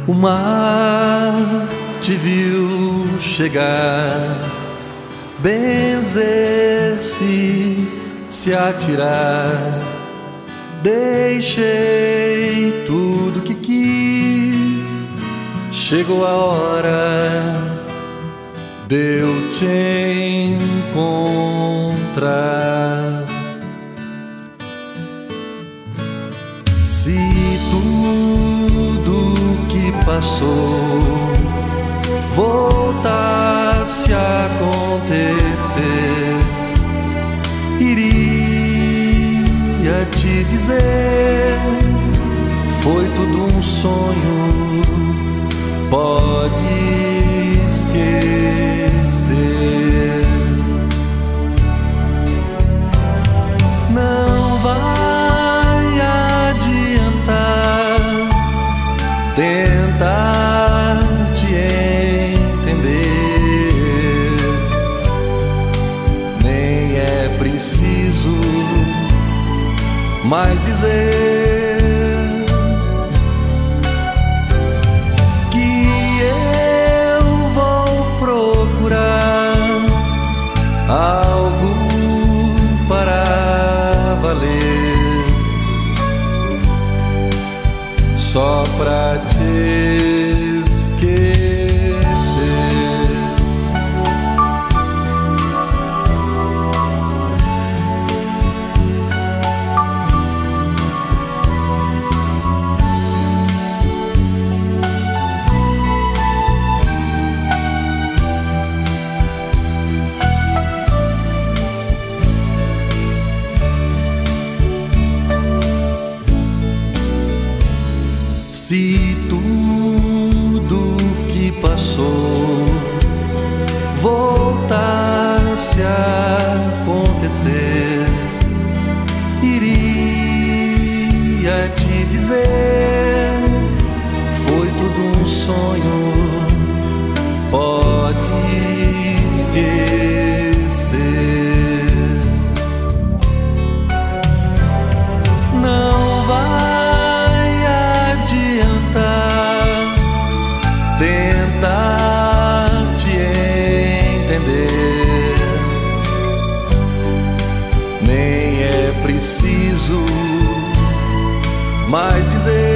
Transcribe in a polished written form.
O mar te viu chegar, benzer-se, se atirar. Deixei tudo que quis, chegou a hora de eu te encontrar. Se tudo que passou voltasse a acontecer, iria te dizer: foi tudo um sonho, pode esquecer. Não vai adiantar tentar te entender, nem é preciso mais dizer que eu vou procurar algo para valer, só pra te esquecer. Se tudo que passou voltasse a acontecer, iria te dizer: foi tudo um sonho, pode esquecer. Não tentar te entender, nem é preciso mais dizer